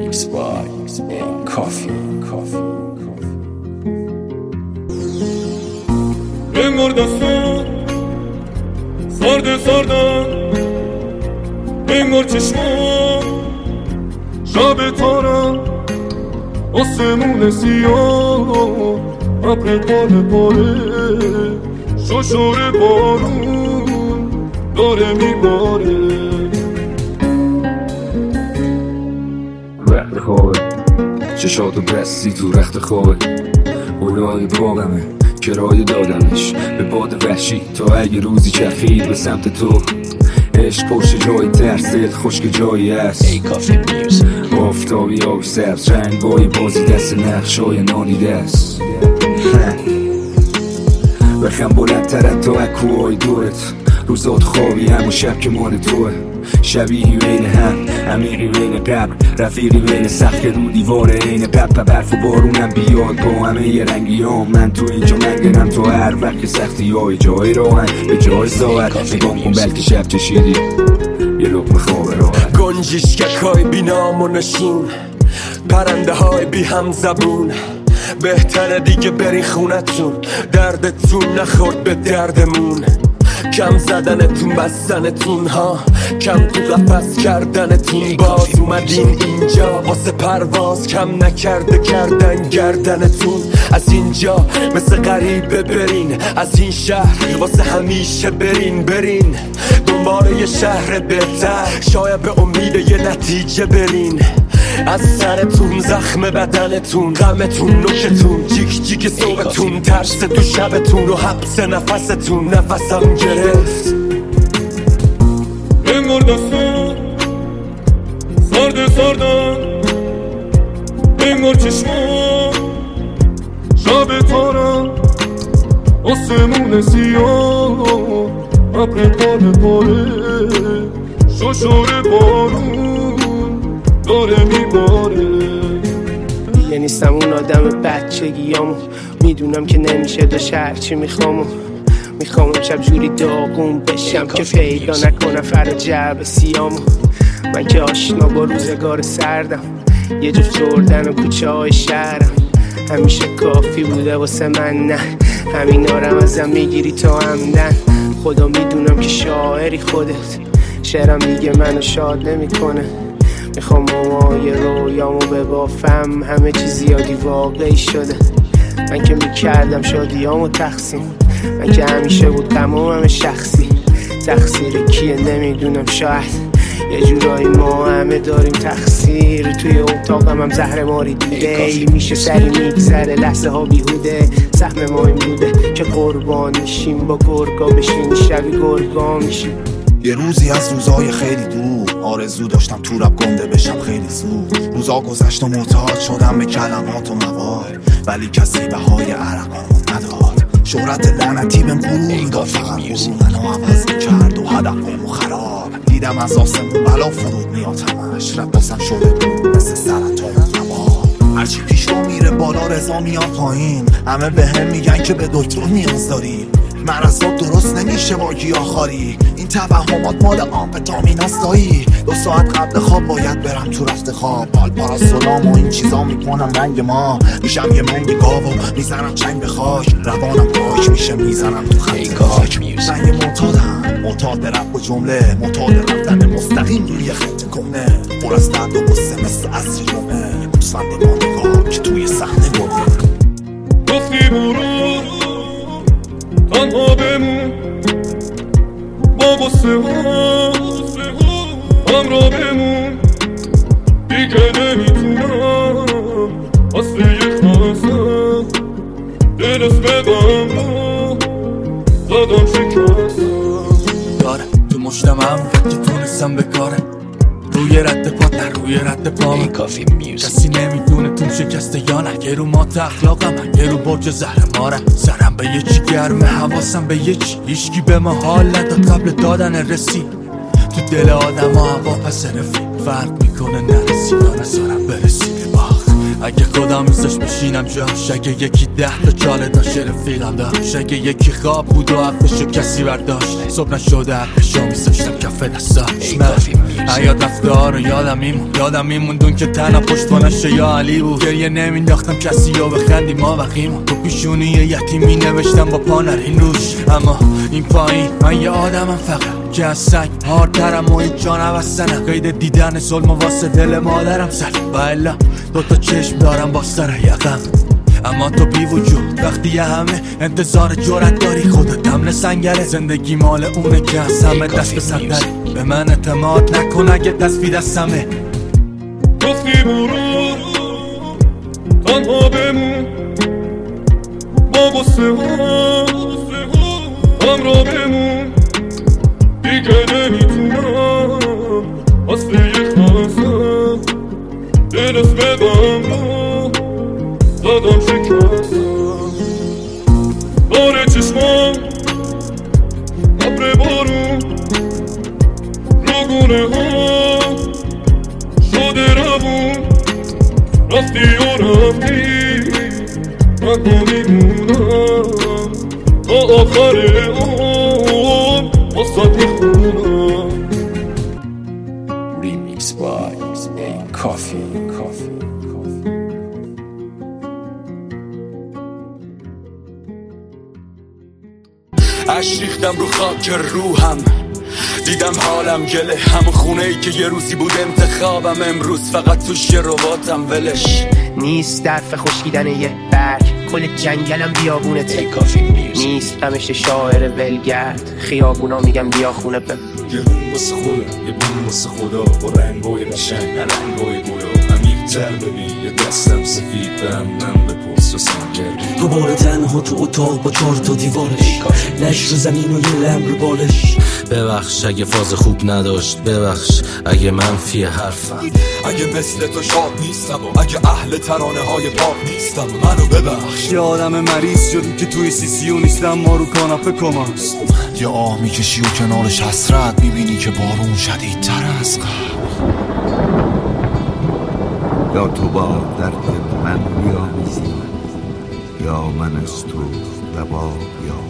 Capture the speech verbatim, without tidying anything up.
Mix by Coffee Coffee انگار دستان سرد سردن، انگار چشمان شب تارم، آسمون سیاه ابر پاره پاره، ششور بارون داره میباره. رخت خوابه چشاتو بستی تو رخت خوابه، اولای باغمه کرایه دادمش به باد وحشی تا اگه روزی چرخید به سمت تو. عشق پشت جای ترس، دل خشک جایی هست. آفتابی آبی سبز، رنگای بازی دست نقشای نادیده است. بخم بلندتر تا اکوهای دورت، روزات خوابی همون شب که مال توه. شبیهی بین هم، عمیقی بین قبر، رفیقی بین سخت رو دیوار عین قبر. برف و بارونم بیاد با همه ی رنگی ها، من تو اینجا منگنم تو هر وقت سختی های جای راهن به جای ساعت. نگام کن بلکه شب چشیدی یه لقمه خواب راحت. گنجشکک های بی نام و نشین، پرنده های بی هم زبون، بهتره دیگه برین خونتون، دردتون نخورد به دردمون. کم زدنتون بستنتون ها، کم تو قفس کردنتون. باز اومدین اینجا واسه پرواز، کم نکرده کردن گردنتون. از اینجا مثل غریبه برین، از این شهر واسه همیشه برین. برین دنبال یه شهر بهتر، شاید به امید یه نتیجه برین. از سرتون زخم بدنتون، غمتون نوکتون، جیک جیک صبحتون، ترس تو شبتون و حبس نفستون. نفسم گرفت انگار دستان سرد سردن، انگار چشمان شب تارم، آسمون سیاه ابر پاره پاره، ششور بارون داره میباره. دیگه نیستم اون آدم بچگیامو، میدونم که نمیشه داشت هرچی میخوامو. میخوام امشب جوری داغون بشم که پیدا نکنم فرا جعب سیامو. من که آشنا با روزگار سردم، یه جفت جردن و کوچه های شهرم همیشه کافی بوده واسه من. نه همین آرم ازم میگیری تا همدن. خدا میدونم که شاعری خودت، شعرم دیگه منو شاد نمیکنه. میخوام مامای رویامو ببافم، همه چی زیادی واقعی شده. من که میکردم شادیامو تقسیم، من که همیشه بود غمم همه شخصی. تقصیر کیه نمیدونم، شاید یه جورایی ما همه داریم تقصیر. توی اتاقم هم زهر ماری دیده، میشه سری میگذره لحظه ها بیهوده. سهم ما این بوده که قربان میشیم، با گرگا بشین شبی گرگا میشیم. یه روزی از روزای خیلی دور، آرزو داشتم تو رب گنده بشم خیلی زود. روزا گذشت و معتاد شدم به کلمات و موال، ولی کسی بهای عرقامو نداد. شهرت لعنتی بهم غرور داد، فقط غرور منو عوض میکرد و هدفمو خراب. دیدم از آسمون بلا فرود میاد همش، رب باسم شده بود مثل سرطان نبا. هرچی پیش رو میره بالا رضا میاد پایین، همه به هم میگن که به دکتر نیاز داری. مرضات درست نمیشه با گیاهخواری، این توهمات مال آمفتامیناست دایی. دو ساعت قبل خواب باید برم تو رفت خواب، حال پاراسولام و این چیزا میکنم رنگ ما. میشم یه منگ گاو و میزنم چنگ به خاک، روانم پاک میشه میزنم تو خط خاک. من یه معتادم، معتاد رفت و جمله، معتاد رفتن مستقیم روی خط کمنه. پر از درد و غصه مثل عصر جمعه، یه گوسفند با نگاه که توی صحنه گمه. گفتی برو تنها بمون، با غصه ها همراه بمون. دیگه نمیتونم اصل یک خواستم، دل اسم غم رو زدم شکستم. داره تو مشتم هم که تونستم بکارم، روی رد پات نه روی رد پامه. کسی نمیدونه تو شکسته یا نه، که رو ما اخلاقم که رو برج زهر ماره. سرم به یه چی گرمه، حواسم به یه چی، هیچکی به ما حال نداد قبل دادن رسید. تو دل آدم ها هوا پس رفیق فرق میکنه، نرسی یا نزارم برسی. آخ اگه خودم میزاش بشینم جاش، اگه یکی ده تا چاله داشت رفیقم داشت، اگه یکی خواب بود و عقلشو کسی برداشت، صبح نشده عقلشو میزاشتم کف دستاش. من حیات رفته ها رو یادم میمون یادم میموندون که تنها پشتوانش یا علی بود. گریه نمینداختم کسی یا بخندی ما وقیمون. تو پیشونی یتیم می نوشتم با پا نرین روش. اما این پایین من یه آدمم فقط که از سنگ هاردرم و این جانم از سنم. قید دیدن ظلم واسه دل مادرم زد و الا دوتا چشم دارم با سر یقم. اما تو بی وجود وقتی یه همه انتظار جرأت داری خودت حمله سنگره. زندگی مال اونه که از همه دست به سر داره. به من اعتماد نکن اگه دست بی دستمه. گفتی برو تنها بمون با غصه ها همراه بمون. دیگه نمیتونم واسه یه خواستم دل از ببم دادم شکستم. داره چشمام ابر بارون رو گونه ها شده روون. رفتی و رفتی من با میمونم تا آخر عمر واسه میخونم. Remix by A Coffee Coffee اش ریختم رو خاک روحم دیدم حالم گله. همون خونه ای که یه روزی بود انتخابم امروز فقط توش یه رباتم ولش نیست. درف خشکیدن یه برگ کل جنگلم بیابونته. نیست غمش شاعر ولگرد خیابونا میگم بیا خونه بم. یه بوم واسه خونه یه بوم واسه خدا با رنگای قشنگ نه رنگای گلا. عمیق‌تر ببین یه دستم سفید به هم نم بپرس و سنگر. دوباره تنها تو اتاق با چهار تا دیوارش لش رو زمین و یه لم رو بالش. ببخش اگه فاز خوب نداشت. ببخش اگه منفی حرفم. اگه مثل تو شاد نیستم و اگه اهل ترانه های پاپ نیستم منو ببخش. یه آدم مریض شدی که توی سی سیو نیستم ما رو کاناپه کماست. یه آه میکشی و کنارش حسرت میبینی که بارون شدیدتر از قبل. یا تو با درد من بیامیزی یا من از تو و با یا